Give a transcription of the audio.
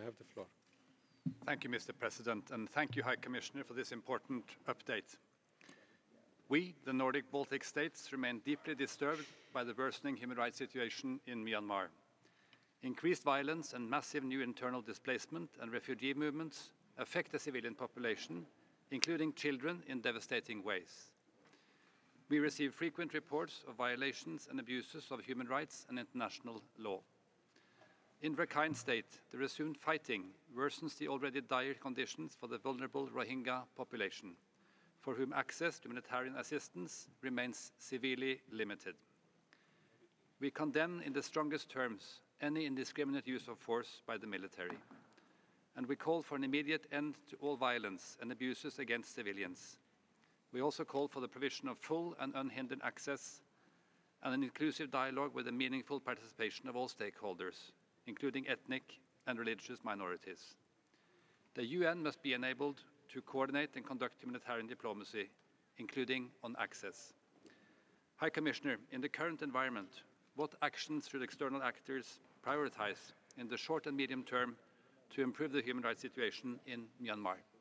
have the floor. Thank you, Mr. President, and thank you, High Commissioner, for this important update. We, the Nordic Baltic states, remain deeply disturbed by the worsening human rights situation in Myanmar. Increased violence and massive new internal displacement and refugee movements affect the civilian population, including children, in devastating ways. We receive frequent reports of violations and abuses of human rights and international law. In Rakhine State, the resumed fighting worsens the already dire conditions for the vulnerable Rohingya population, for whom access to humanitarian assistance remains severely limited. We condemn in the strongest terms any indiscriminate use of force by the military, and we call for an immediate end to all violence and abuses against civilians. We also call for the provision of full and unhindered access and an inclusive dialogue with the meaningful participation of all stakeholders, including ethnic and religious minorities. The UN must be enabled to coordinate and conduct humanitarian diplomacy, including on access. High Commissioner, in the current environment, what actions should external actors prioritize in the short and medium term to improve the human rights situation in Myanmar?